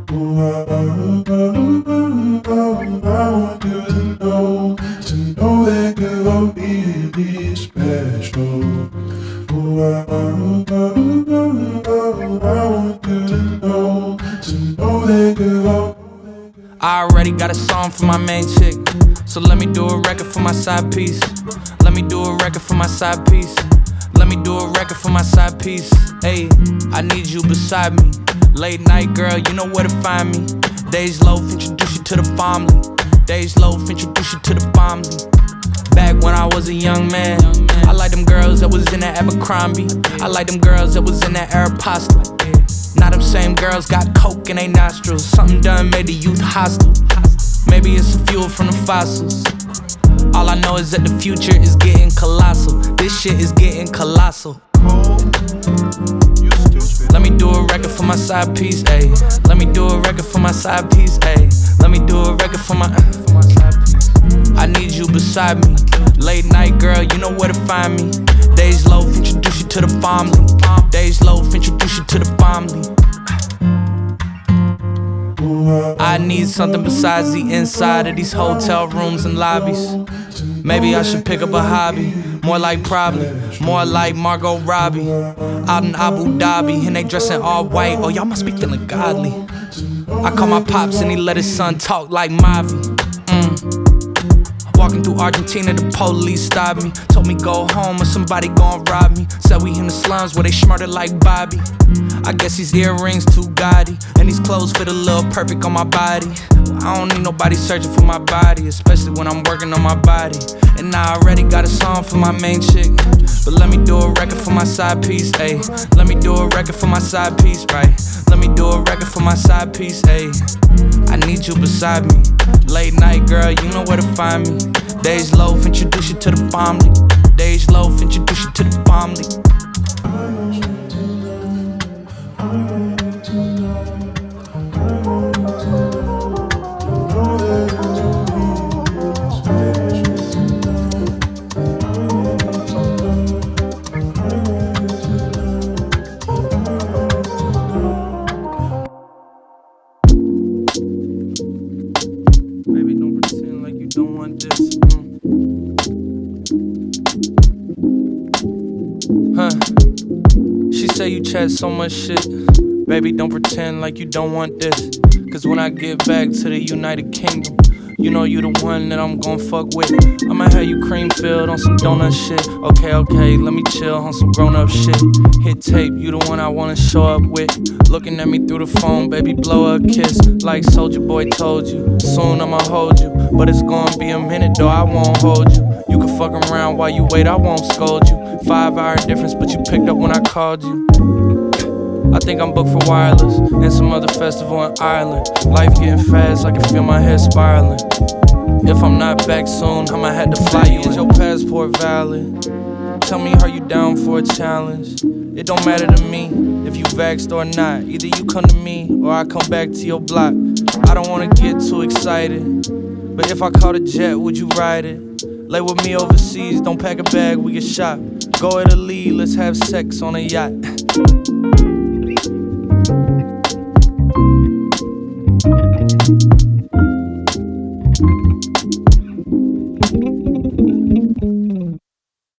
want you to know that you're really special. I want you to know that you're. I already got a song for my main chick, so let me do a record for my side piece. Let me do a record for my side piece. Let me do a record for my side piece. Ayy, I need you beside me. Late night girl, you know where to find me. Days low, introduce you to the family. Days low, introduce you to the family. Back when I was a young man, I like them girls that was in that Abercrombie. I like them girls that was in that Aeropostale. Now them same girls got coke in they nostrils. Something done made the youth hostile. Maybe it's the fuel from the fossils. All I know is that the future is getting colossal. This shit is getting colossal. Let me do a record for my side piece, ayy. Let me do a record for my side piece, ayy. Let me do a record for my side piece. I need you beside me. Late night girl, you know where to find me. Days low, introduce you to the family. Days low, introduce you to the family. I need something besides the inside of these hotel rooms and lobbies. Maybe I should pick up a hobby. More like probably, more like Margot Robbie. Out in Abu Dhabi, and they dressing all white. Oh, y'all must be feeling godly. I call my pops and he let his son talk like Mavi. Walking through Argentina, the police stopped me. Told me go home or somebody gon' rob me. Said we in the slums where they smarted like Bobby. I guess these earrings too gaudy, and these clothes fit a little perfect on my body. I don't need nobody searching for my body, especially when I'm working on my body. And I already got a song for my main chick, but let me do a record for my side piece, ayy. Let me do a record for my side piece, right? Let me do a record for my side piece, ayy. I need you beside me. Late night girl, you know where to find me. Days low, introduce you to the family. Days low, introduce you to the family. Baby, don't pretend like you don't want this. She say you chat so much shit. Baby, don't pretend like you don't want this. Cause when I get back to the United Kingdom, you know you the one that I'm gon' fuck with. I'ma have you cream filled on some donut shit. Okay, let me chill on some grown up shit. Hit tape, you the one I wanna show up with. Looking at me through the phone, baby, blow a kiss. Like Soulja Boy told you, soon I'ma hold you. But it's gonna be a minute though, I won't hold you. You can fuck around while you wait, I won't scold you. 5-hour difference, but you picked up when I called you. I think I'm booked for Wireless and some other festival in Ireland. Life getting fast, I can feel my head spiraling. If I'm not back soon, I'ma have to fly you. Is your passport valid? Tell me, are you down for a challenge? It don't matter to me if you vaxxed or not. Either you come to me or I come back to your block. I don't wanna get too excited, but if I caught a jet, would you ride it? Lay with me overseas, don't pack a bag, we get shot. Go Italy, let's have sex on a yacht.